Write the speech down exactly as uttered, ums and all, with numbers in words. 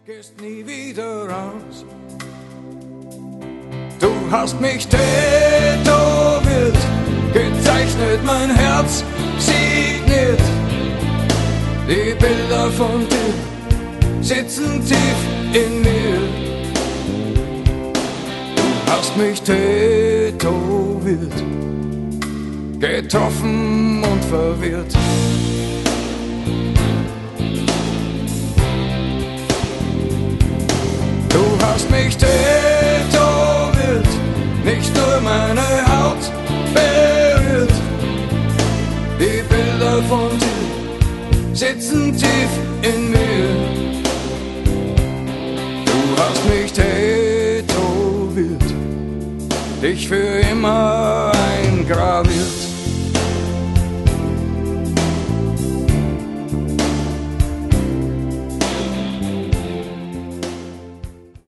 gehst nie wieder raus. Du hast mich tätowiert, gezeichnet, mein Herz signiert. Die Bilder von dir sitzen tief in mir. Du hast mich tätowiert, getroffen und verwirrt. Du hast mich tätowiert, nicht nur meine Haut berührt. Die Bilder von dir sitzen tief in mir. Du hast mich tätowiert, dich für immer eingraviert.